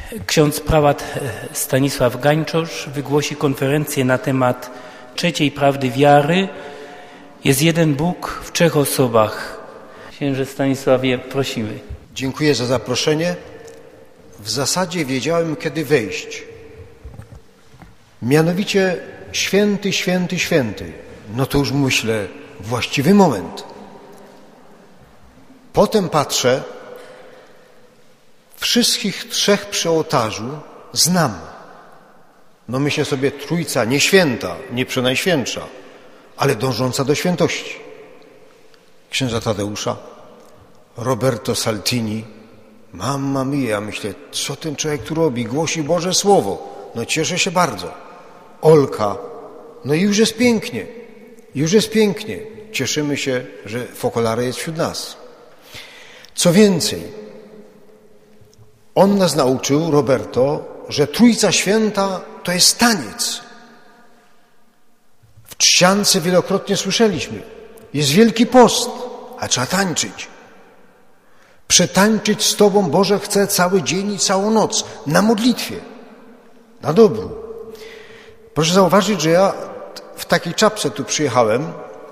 Ksiądz prałat Stanisław Gańczosz wygłosi konferencję na temat trzeciej prawdy wiary. Jest jeden Bóg w trzech osobach. Księże Stanisławie, prosimy. Dziękuję za zaproszenie. W zasadzie wiedziałem, kiedy wejść. Mianowicie święty, święty, święty. No to już myślę, właściwy moment. Potem patrzę, wszystkich trzech przy ołtarzu znam. No myślę sobie, Trójca nie święta, nie przenajświętsza, ale dążąca do świętości. Księdza Tadeusza, Roberto Saltini, mamma mia, myślę, co ten człowiek tu robi? Głosi Boże Słowo. No cieszę się bardzo. Olka, no i już jest pięknie. Już jest pięknie. Cieszymy się, że Focolare jest wśród nas. Co więcej, on nas nauczył, Roberto, że Trójca Święta to jest taniec. W czciance wielokrotnie słyszeliśmy. Jest Wielki Post, a trzeba tańczyć. Przetańczyć z Tobą, Boże, chcę cały dzień i całą noc. Na modlitwie. Na dobru. Proszę zauważyć, że ja w takiej czapce tu przyjechałem.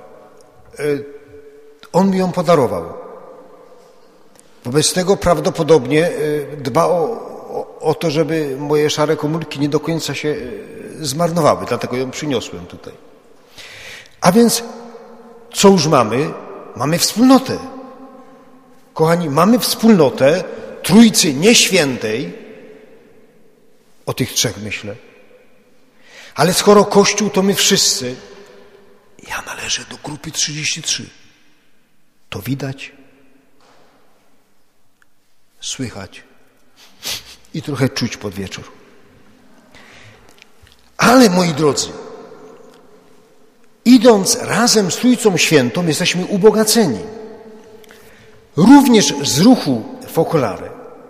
On mi ją podarował. Wobec tego prawdopodobnie dba o to, żeby moje szare komórki nie do końca się zmarnowały. Dlatego ją przyniosłem tutaj. A więc co już mamy? Mamy wspólnotę. Kochani, mamy wspólnotę Trójcy Nieświętej. O tych trzech myślę. Ale skoro Kościół, to my wszyscy. Ja należę do grupy 33. To widać, słychać i trochę czuć pod wieczór. Ale, moi drodzy, idąc razem z Trójcą Świętą, jesteśmy ubogaceni. Również z ruchu Focolare.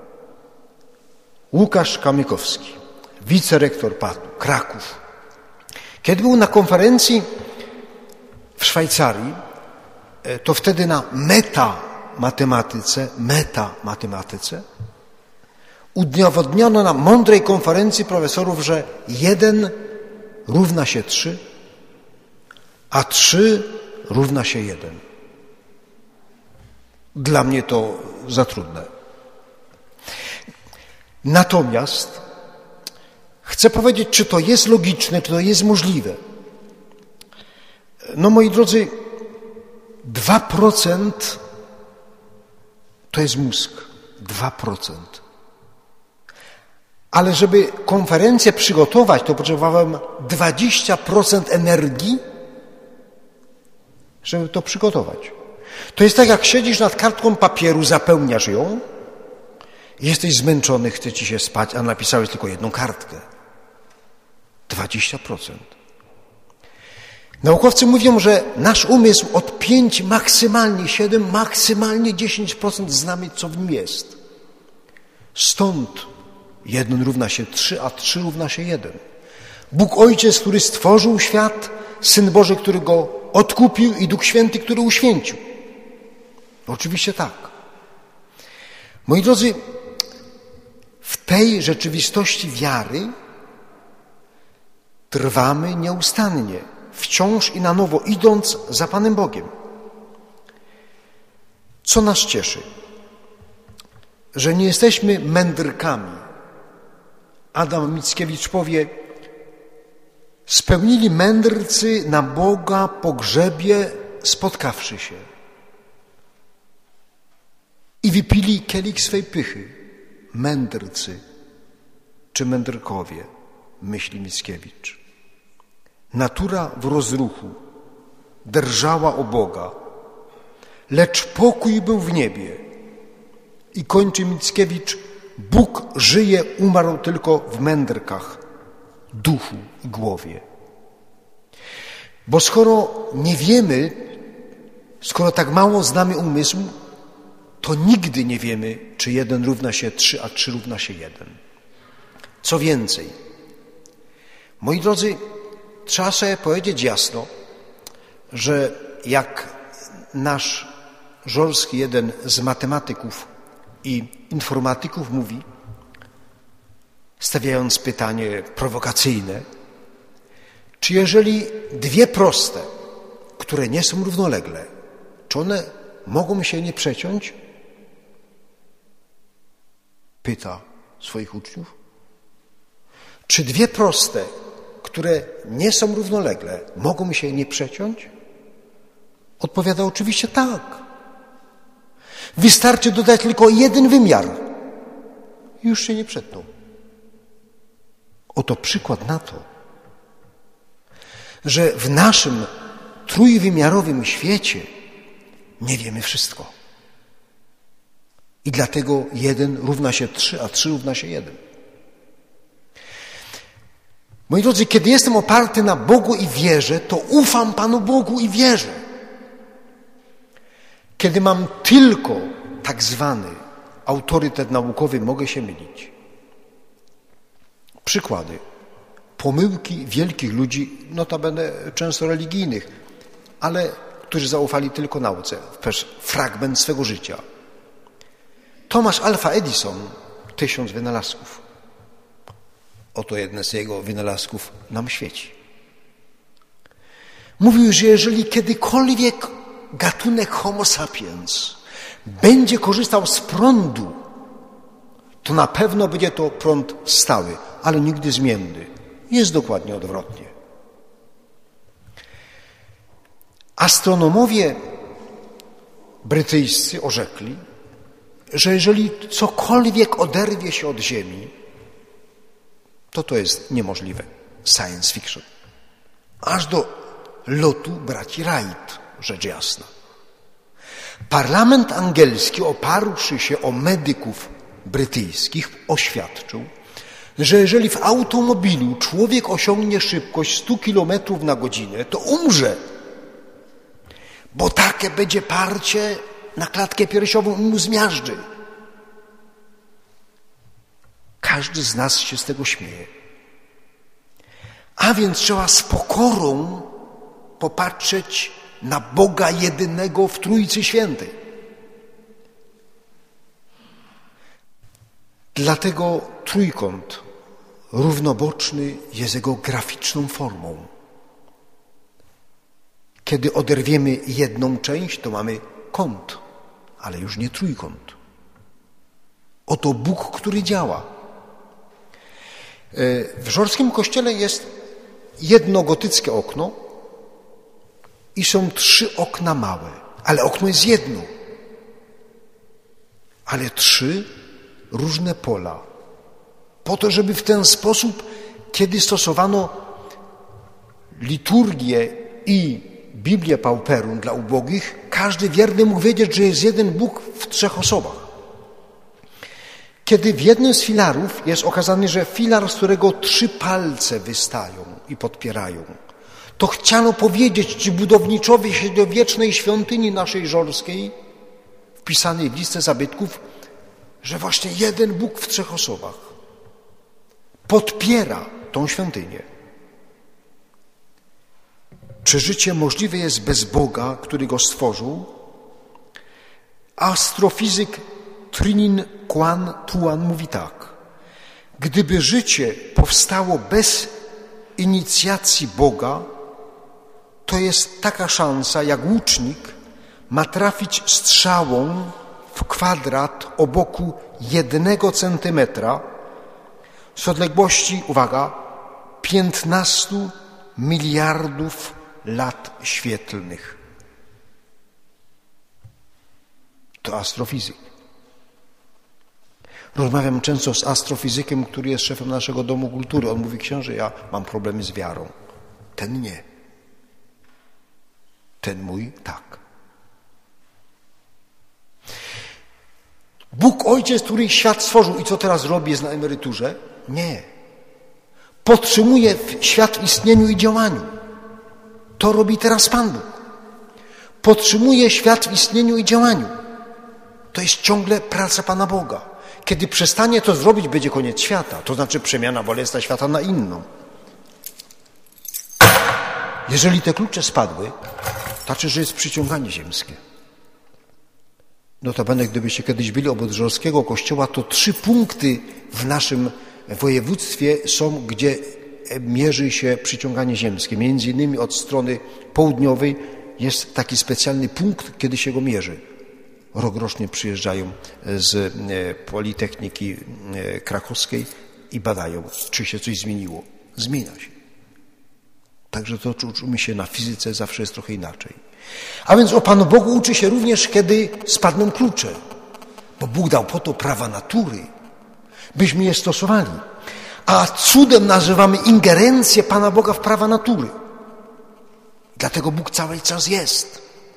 Łukasz Kamykowski, wicerektor PAT-u, Kraków. Kiedy był na konferencji w Szwajcarii, to wtedy na metamatematyce udowodniono na mądrej konferencji profesorów, że 1 równa się 3, a 3 równa się 1. Dla mnie to za trudne. Natomiast chcę powiedzieć, czy to jest logiczne, czy to jest możliwe. No, moi drodzy, 2% to jest mózg. 2%. Ale żeby konferencję przygotować, to potrzebowałem 20% energii, żeby to przygotować. To jest tak, jak siedzisz nad kartką papieru, zapełniasz ją, jesteś zmęczony, chce ci się spać, a napisałeś tylko jedną kartkę. 20%. Naukowcy mówią, że nasz umysł od 5, maksymalnie 7, maksymalnie 10% znamy, co w nim jest. Stąd 1 równa się 3, a 3 równa się 1. Bóg Ojciec, który stworzył świat, Syn Boży, który go odkupił i Duch Święty, który uświęcił. Oczywiście tak. Moi drodzy, w tej rzeczywistości wiary trwamy nieustannie, wciąż i na nowo, idąc za Panem Bogiem. Co nas cieszy? Że nie jesteśmy mędrkami. Adam Mickiewicz powie, spełnili mędrcy na Boga pogrzebie spotkawszy się i wypili kielich swej pychy. Mędrcy czy mędrkowie, myśli Mickiewicz. Natura w rozruchu drżała o Boga, lecz pokój był w niebie. I kończy Mickiewicz, Bóg żyje, umarł tylko w mędrkach, duchu i głowie. Bo skoro nie wiemy, skoro tak mało znamy umysł, to nigdy nie wiemy, czy 1 równa się 3, a 3 równa się 1. Co więcej, moi drodzy, trzeba sobie powiedzieć jasno, że jak nasz Żorski, jeden z matematyków i informatyków mówi, stawiając pytanie prowokacyjne, czy jeżeli dwie proste, które nie są równolegle, czy one mogą się nie przeciąć? Pyta swoich uczniów. Czy dwie proste, które nie są równolegle, mogą się nie przeciąć? Odpowiada oczywiście tak. Wystarczy dodać tylko jeden wymiar i już się nie przetną. Oto przykład na to, że w naszym trójwymiarowym świecie nie wiemy wszystko. I dlatego 1 równa się 3, a 3 równa się 1. Moi drodzy, kiedy jestem oparty na Bogu i wierzę, to ufam Panu Bogu i wierzę. Kiedy mam tylko tak zwany autorytet naukowy, mogę się mylić. Przykłady. Pomyłki wielkich ludzi, notabene często religijnych, ale którzy zaufali tylko nauce, fragment swego życia. Thomas Alva Edison, 1000 wynalazków. Oto jeden z jego wynalazków nam świeci. Mówił, że jeżeli kiedykolwiek gatunek Homo sapiens będzie korzystał z prądu, to na pewno będzie to prąd stały, ale nigdy zmienny. Jest dokładnie odwrotnie. Astronomowie brytyjscy orzekli, że jeżeli cokolwiek oderwie się od Ziemi, to jest niemożliwe. Science fiction. Aż do lotu braci Wright, rzecz jasna. Parlament angielski, oparłszy się o medyków brytyjskich, oświadczył, że jeżeli w automobilu człowiek osiągnie szybkość 100 km na godzinę, to umrze. Bo takie będzie parcie na klatkę piersiową i mu zmiażdży. Każdy z nas się z tego śmieje. A więc trzeba z pokorą popatrzeć na Boga jedynego w Trójcy Świętej. Dlatego trójkąt równoboczny jest jego graficzną formą. Kiedy oderwiemy jedną część, to mamy kąt, ale już nie trójkąt. Oto Bóg, który działa. W żorskim kościele jest jedno gotyckie okno i są 3 okna małe, ale okno jest jedno. Ale 3 różne pola. Po to, żeby w ten sposób, kiedy stosowano liturgię i Biblię Pauperum dla ubogich, każdy wierny mógł wiedzieć, że jest jeden Bóg w 3 osobach. Kiedy w jednym z filarów jest okazane, że filar, z którego 3 palce wystają i podpierają, to chciano powiedzieć ci budowniczowi średniowiecznej świątyni naszej żorskiej, wpisanej w listę zabytków, że właśnie jeden Bóg w 3 osobach podpiera tą świątynię. Czy życie możliwe jest bez Boga, który go stworzył? Astrofizyk Trinin Quan Tuan mówi tak. Gdyby życie powstało bez inicjacji Boga, to jest taka szansa, jak łucznik ma trafić strzałą w kwadrat o boku 1 centymetra z odległości, uwaga, 15 miliardów lat świetlnych. To astrofizyk. Rozmawiam często z astrofizykiem, który jest szefem naszego Domu Kultury. On mówi, książę, ja mam problemy z wiarą. Ten nie. Ten mój tak. Bóg Ojciec, który świat stworzył i co teraz robi, jest na emeryturze? Nie. Podtrzymuje świat w istnieniu i działaniu. To robi teraz Pan Bóg. Podtrzymuje świat w istnieniu i działaniu. To jest ciągle praca Pana Boga. Kiedy przestanie to zrobić, będzie koniec świata. To znaczy przemiana bolesna świata na inną. Jeżeli te klucze spadły, to znaczy, że jest przyciąganie ziemskie. Notabene, gdybyście kiedyś byli obok żorskiego kościoła, to 3 punkty w naszym województwie są, gdzie mierzy się przyciąganie ziemskie. Między innymi od strony południowej jest taki specjalny punkt, kiedy się go mierzy. Rokrocznie przyjeżdżają z Politechniki Krakowskiej i badają, czy się coś zmieniło. Zmienia się. Także to uczymy się na fizyce, zawsze jest trochę inaczej. A więc o Panu Bogu uczy się również, kiedy spadną klucze. Bo Bóg dał po to prawa natury, byśmy je stosowali. A cudem nazywamy ingerencję Pana Boga w prawa natury. Dlatego Bóg cały czas jest.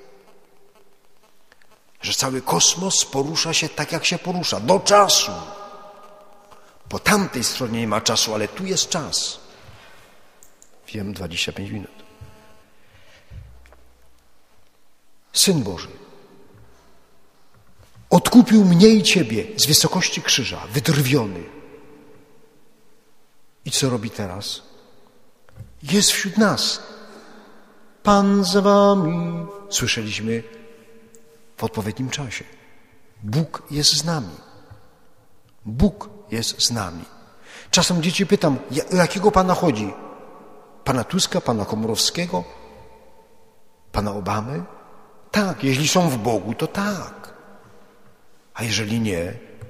Że cały kosmos porusza się tak, jak się porusza. Do czasu. Po tamtej stronie nie ma czasu, ale tu jest czas. Wiem, 25 minut. Syn Boży odkupił mnie i ciebie z wysokości krzyża, wydrwiony. I co robi teraz? Jest wśród nas. Pan z wami. Słyszeliśmy w odpowiednim czasie. Bóg jest z nami. Bóg jest z nami. Czasem dzieci pytam, o jakiego Pana chodzi? Pana Tuska, Pana Komorowskiego? Pana Obamy? Tak, jeśli są w Bogu, to tak. A jeżeli nie,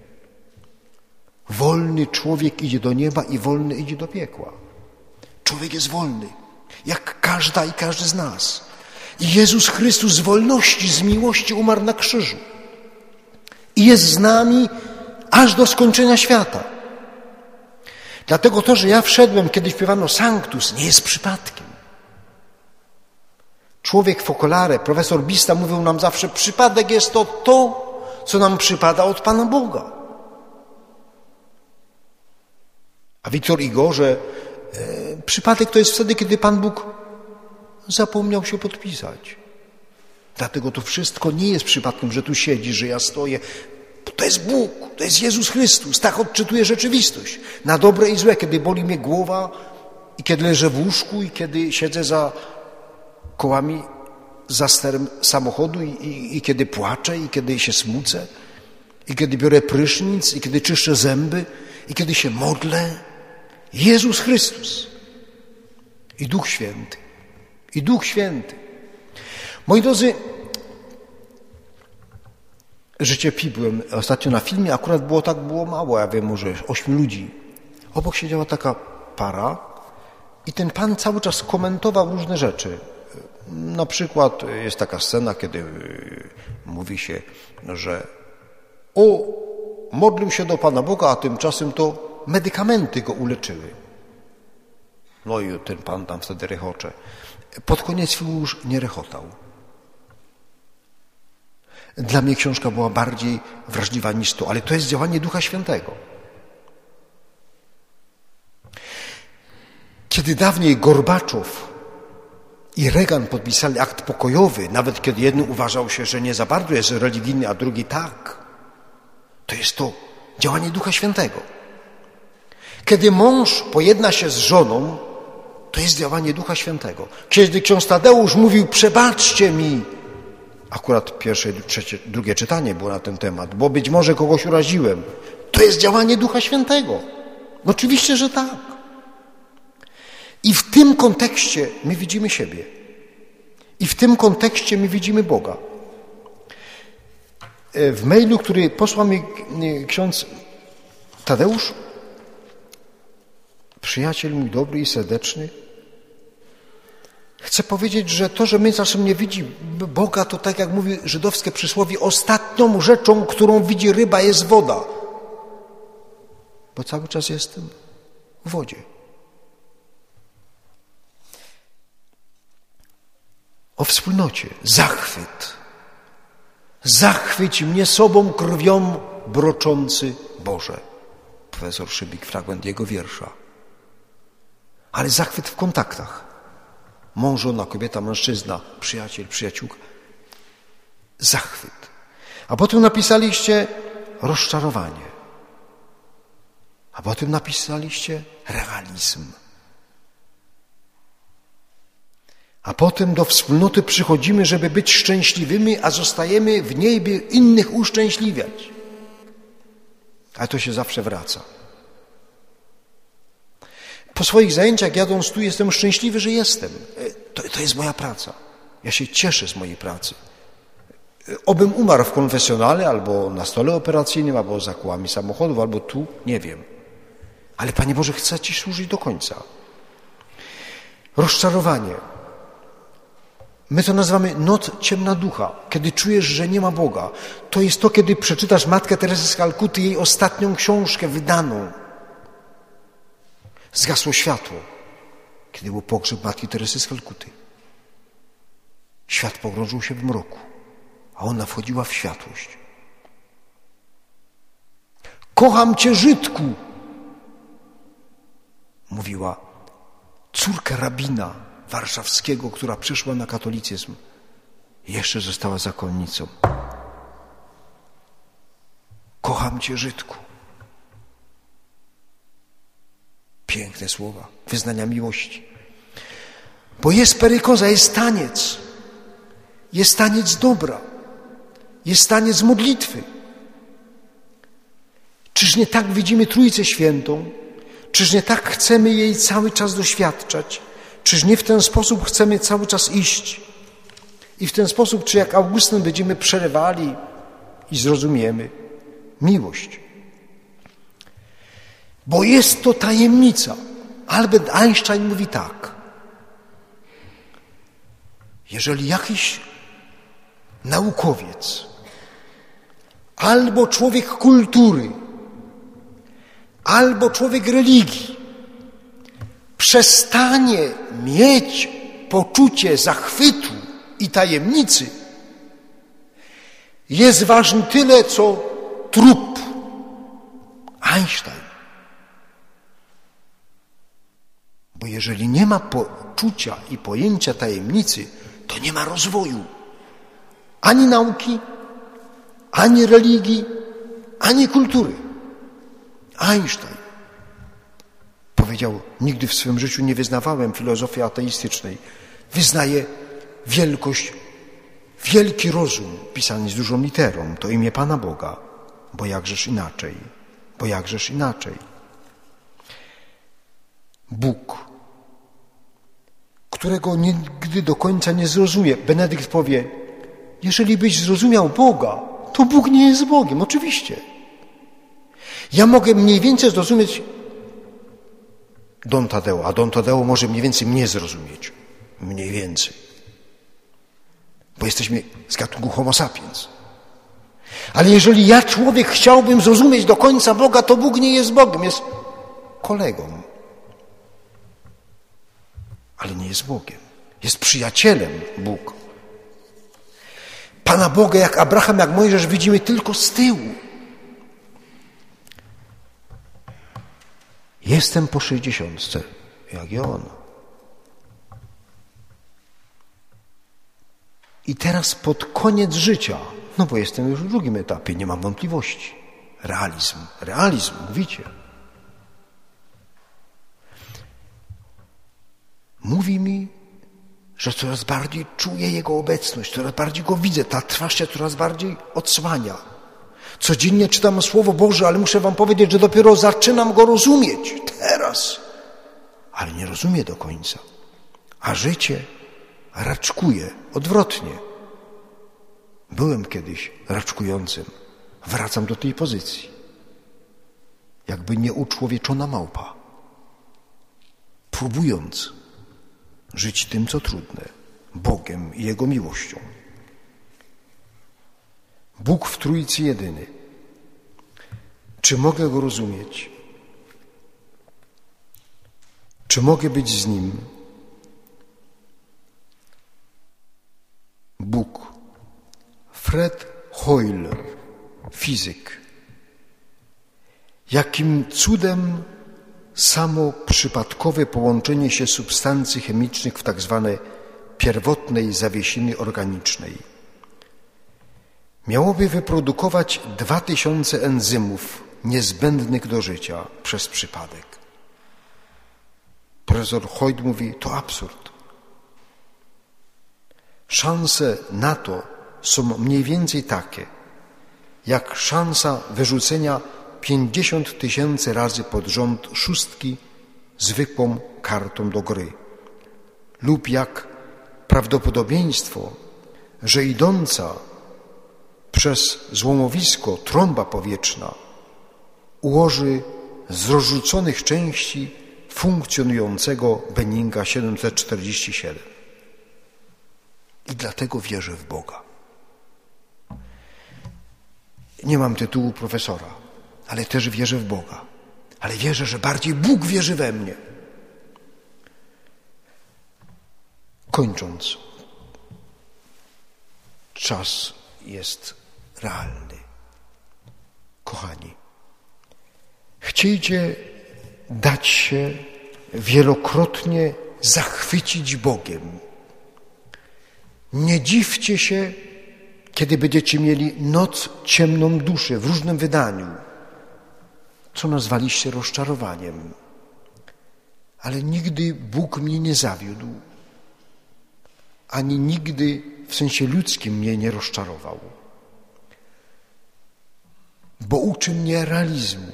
wolny człowiek idzie do nieba i wolny idzie do piekła. Człowiek jest wolny, jak każda i każdy z nas. I Jezus Chrystus z wolności, z miłości umarł na krzyżu. I jest z nami aż do skończenia świata. Dlatego to, że ja wszedłem, kiedy śpiewano Sanctus, nie jest przypadkiem. Człowiek w okulare, profesor Bista mówił nam zawsze, przypadek jest to, co nam przypada od Pana Boga. A Wiktor Igorze, przypadek to jest wtedy, kiedy Pan Bóg zapomniał się podpisać. Dlatego to wszystko nie jest przypadkiem, że tu siedzi, że ja stoję. To jest Bóg, to jest Jezus Chrystus. Tak odczytuje rzeczywistość. Na dobre i złe, kiedy boli mnie głowa i kiedy leżę w łóżku i kiedy siedzę za kołami, za sterem samochodu i kiedy płaczę i kiedy się smucę i kiedy biorę prysznic i kiedy czyszczę zęby i kiedy się modlę. Jezus Chrystus i Duch Święty. I Duch Święty. Moi drodzy, Życie Pi byłem ostatnio na filmie, akurat było mało, ja wiem, może 8 ludzi. Obok siedziała taka para i ten pan cały czas komentował różne rzeczy. Na przykład jest taka scena, kiedy mówi się, że modlił się do Pana Boga, a tymczasem to medykamenty go uleczyły. No i ten pan tam wtedy rechocze. Pod koniec filmu już nie rechotał. Dla mnie książka była bardziej wrażliwa niż to, ale to jest działanie Ducha Świętego. Kiedy dawniej Gorbaczow i Reagan podpisali akt pokojowy, nawet kiedy jeden uważał się, że nie za bardzo jest religijny, a drugi tak, to jest to działanie Ducha Świętego. Kiedy mąż pojedna się z żoną, to jest działanie Ducha Świętego. Kiedy ksiądz Tadeusz mówił, przebaczcie mi, akurat pierwsze, trzecie, drugie czytanie było na ten temat, bo być może kogoś uraziłem, to jest działanie Ducha Świętego. Oczywiście, że tak. I w tym kontekście my widzimy siebie. I w tym kontekście my widzimy Boga. W mailu, który posłał mi ksiądz Tadeusz, przyjaciel mój dobry i serdeczny, chcę powiedzieć, że to, że my czasem nie widzimy Boga, to tak jak mówi żydowskie przysłowie, ostatnią rzeczą, którą widzi ryba, jest woda. Bo cały czas jestem w wodzie. O wspólnocie. Zachwyt. Zachwyć mnie sobą krwią broczący Boże. Profesor Szybik, fragment jego wiersza. Ale zachwyt w kontaktach. Mąż, żona, kobieta, mężczyzna, przyjaciel, przyjaciółka. Zachwyt. A potem napisaliście rozczarowanie. A potem napisaliście realizm. A potem do wspólnoty przychodzimy, żeby być szczęśliwymi, a zostajemy w niej, by innych uszczęśliwiać. Ale to się zawsze wraca. Po swoich zajęciach jadąc tu jestem szczęśliwy, że jestem. To jest moja praca. Ja się cieszę z mojej pracy. Obym umarł w konfesjonale, albo na stole operacyjnym, albo za kołami samochodów, albo tu, nie wiem. Ale Panie Boże, chcę Ci służyć do końca. Rozczarowanie. My to nazywamy noc ciemna ducha, kiedy czujesz, że nie ma Boga. To jest to, kiedy przeczytasz Matkę Teresę z Kalkuty, jej ostatnią książkę wydaną. Zgasło światło, kiedy był pogrzeb Matki Teresy z Kalkuty. Świat pogrążył się w mroku, a ona wchodziła w światłość. Kocham Cię, Żydku, mówiła córka rabina warszawskiego, która przyszła na katolicyzm. Jeszcze została zakonnicą. Kocham Cię, Żydku. Piękne słowa, wyznania miłości. Bo jest perykoza, jest taniec. Jest taniec dobra. Jest taniec modlitwy. Czyż nie tak widzimy Trójcę Świętą? Czyż nie tak chcemy jej cały czas doświadczać? Czyż nie w ten sposób chcemy cały czas iść? I w ten sposób, czy jak Augustyn będziemy przerywali i zrozumiemy miłość. Bo jest to tajemnica. Albert Einstein mówi tak. Jeżeli jakiś naukowiec albo człowiek kultury, albo człowiek religii przestanie mieć poczucie zachwytu i tajemnicy, jest ważny tyle, co trup. Einstein. Bo jeżeli nie ma poczucia i pojęcia tajemnicy, to nie ma rozwoju. Ani nauki, ani religii, ani kultury. Einstein powiedział, nigdy w swym życiu nie wyznawałem filozofii ateistycznej. Wyznaję wielkość, wielki rozum pisany z dużą literą, to imię Pana Boga, bo jakżeż inaczej, bo jakżeż inaczej. Bóg, którego nigdy do końca nie zrozumie. Benedykt powie, jeżeli byś zrozumiał Boga, to Bóg nie jest Bogiem, oczywiście. Ja mogę mniej więcej zrozumieć Don Tadeo, a Don Tadeo może mniej więcej mnie zrozumieć. Mniej więcej. Bo jesteśmy z gatunku homo sapiens. Ale jeżeli ja, człowiek, chciałbym zrozumieć do końca Boga, to Bóg nie jest Bogiem, jest kolegą. Ale nie jest Bogiem. Jest przyjacielem Bóg. Pana Boga, jak Abraham, jak Mojżesz, widzimy tylko z tyłu. Jestem po 60, jak i on. I teraz pod koniec życia, no bo jestem już w drugim etapie, nie mam wątpliwości. Realizm, mówicie. Mówi mi, że coraz bardziej czuję Jego obecność, coraz bardziej Go widzę, ta twarz się coraz bardziej odsłania. Codziennie czytam Słowo Boże, ale muszę wam powiedzieć, że dopiero zaczynam Go rozumieć teraz. Ale nie rozumiem do końca. A życie raczkuje odwrotnie. Byłem kiedyś raczkującym. Wracam do tej pozycji. Jakby nieuczłowieczona małpa. Próbując żyć tym, co trudne, Bogiem i Jego miłością. Bóg w Trójcy jedyny. Czy mogę Go rozumieć? Czy mogę być z Nim? Bóg. Fred Hoyle, fizyk. Jakim cudem samo przypadkowe połączenie się substancji chemicznych w tak zwane pierwotnej zawiesiny organicznej miałoby wyprodukować 2000 enzymów niezbędnych do życia przez przypadek. Profesor Hoyle mówi, to absurd. Szanse na to są mniej więcej takie, jak szansa wyrzucenia 50 000 razy pod rząd szóstki zwykłą kartą do gry. Lub jak prawdopodobieństwo, że idąca przez złomowisko trąba powietrzna ułoży z rozrzuconych części funkcjonującego Benninga 747. I dlatego wierzę w Boga. Nie mam tytułu profesora, ale też wierzę w Boga. Ale wierzę, że bardziej Bóg wierzy we mnie. Kończąc, czas jest realny. Kochani, chciejcie dać się wielokrotnie zachwycić Bogiem. Nie dziwcie się, kiedy będziecie mieli noc ciemną duszę w różnym wydaniu, co nazwaliście rozczarowaniem. Ale nigdy Bóg mnie nie zawiódł, ani nigdy w sensie ludzkim mnie nie rozczarował. Bo uczy mnie realizmu.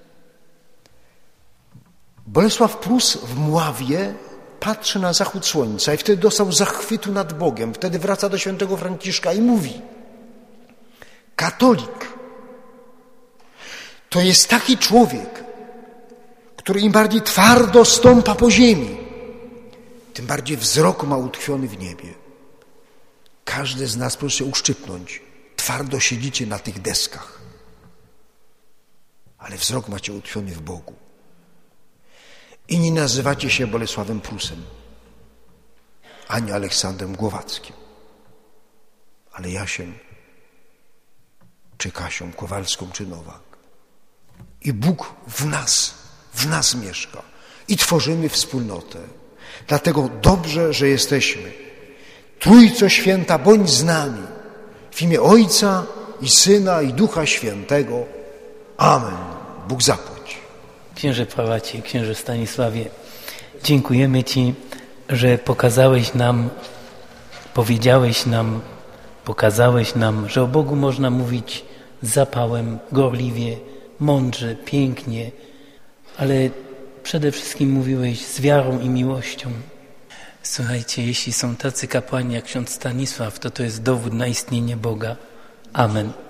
Bolesław Prus w Mławie patrzy na zachód słońca i wtedy dostał zachwytu nad Bogiem. Wtedy wraca do świętego Franciszka i mówi: katolik to jest taki człowiek, który im bardziej twardo stąpa po ziemi, tym bardziej wzrok ma utkwiony w niebie. Każdy z nas proszę się uszczypnąć. Twardo siedzicie na tych deskach, ale wzrok macie utkwiony w Bogu. I nie nazywacie się Bolesławem Prusem, ani Aleksandrem Głowackim, ale Jasiem, czy Kasią Kowalską, czy Nowak. I Bóg w nas mieszka i tworzymy wspólnotę. Dlatego dobrze, że jesteśmy. Trójco Święta, bądź z nami. W imię Ojca i Syna i Ducha Świętego. Amen. Bóg zapłać. Księże Prałacie, księże Stanisławie, dziękujemy Ci, że pokazałeś nam, powiedziałeś nam, pokazałeś nam, że o Bogu można mówić z zapałem, gorliwie, mądrze, pięknie, ale przede wszystkim mówiłeś z wiarą i miłością. Słuchajcie, jeśli są tacy kapłani jak ksiądz Stanisław, to jest dowód na istnienie Boga. Amen.